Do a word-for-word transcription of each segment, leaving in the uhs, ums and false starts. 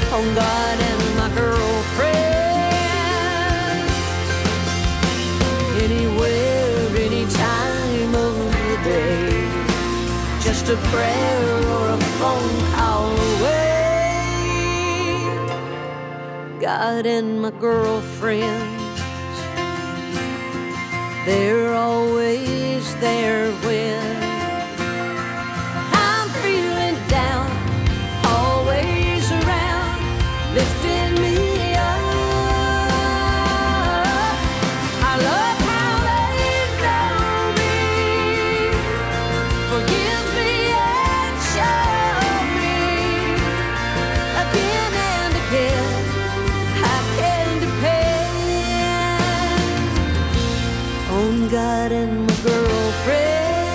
on God and my girlfriend. Anywhere, any time of the day, just a prayer or a phone call away. God and my girlfriends, they're always there when I'm feeling down, always around, lifting me up. I love how they know me, forgive me and show me again and again I can depend on God and my girlfriend.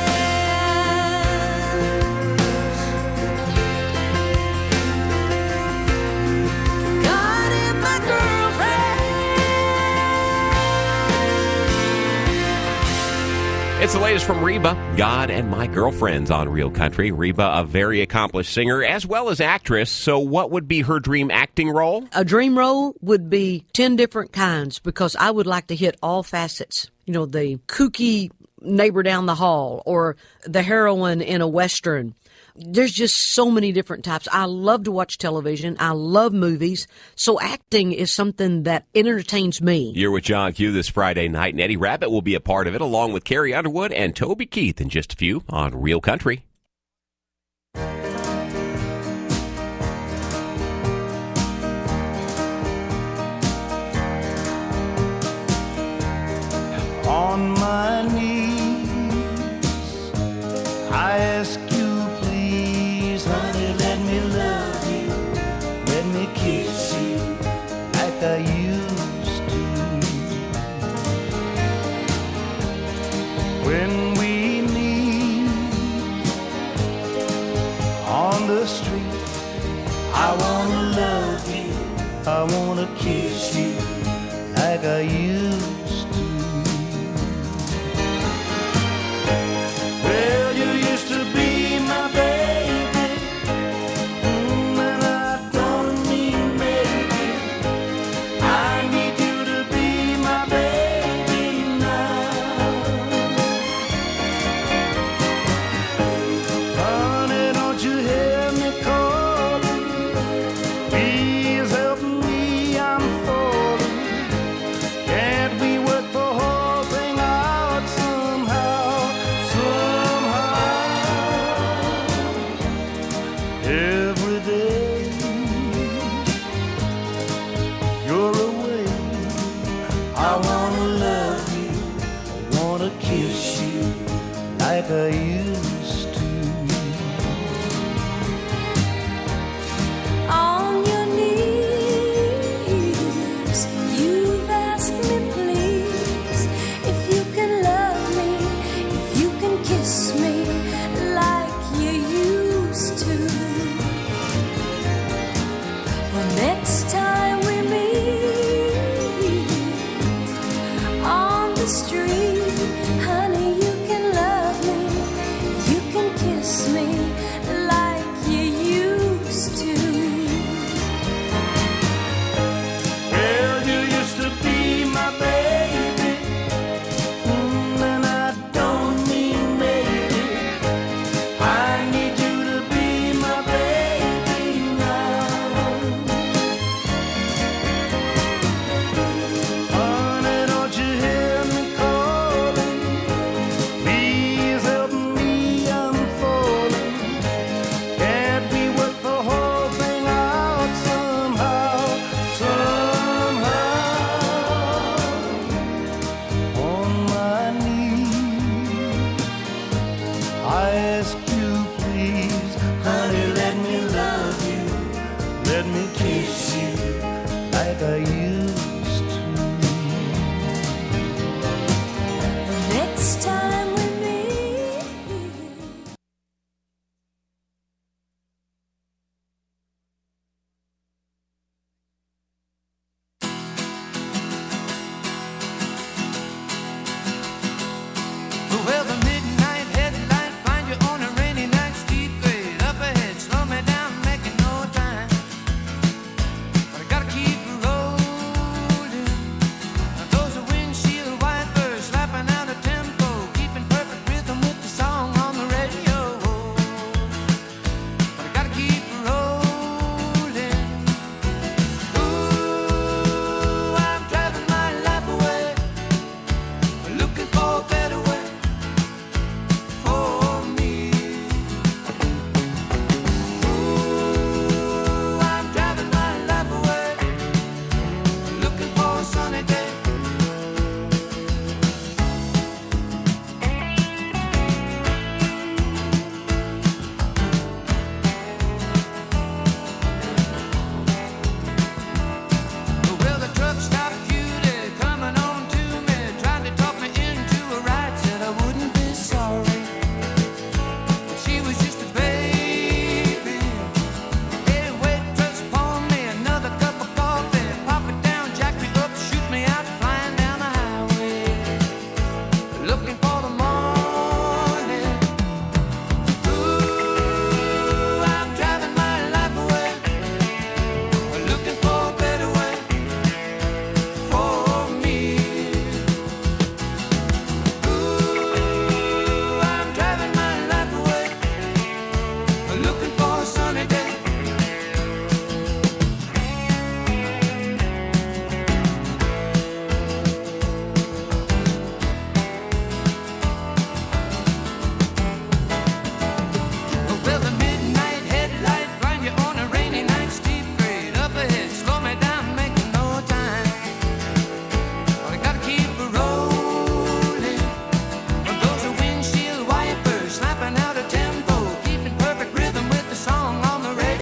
It's the latest from Reba, God and My Girlfriends on Real Country. Reba, a very accomplished singer as well as actress. So what would be her dream acting role? A dream role would be ten different kinds because I would like to hit all facets. You know, the kooky neighbor down the hall or the heroine in a Western. There's just so many different types. I love to watch television. I love movies. So acting is something that entertains me. You're with John Q this Friday night, and Eddie Rabbit will be a part of it, along with Carrie Underwood and Toby Keith in just a few on Real Country. On my knees, I ask you, please, honey, let me love you, let me kiss you like I used to. When we meet on the street, I wanna love you, I wanna kiss you like I used to. Well, you used to be my baby, mm, and I don't mean maybe. I need you to be my baby now. Honey, don't you hear me calling? Please help me, I'm falling. Can't we work the whole thing out somehow? Every day you're away, I wanna love you, I wanna kiss you like I used to. On your knees, you've asked me please, if you can love me, if you can kiss me like you used to. Well, next time we meet on the street, honey, you can love me, you can kiss me like you used to. Well, you used to be my baby, mm, and I don't mean maybe. I need you to be my baby now. Honey, don't you hear me calling? Please help me, I'm falling. Can't we work the whole thing out somehow, somehow? On my knees, I ask you, please, honey, let me love you, let me kiss you like I used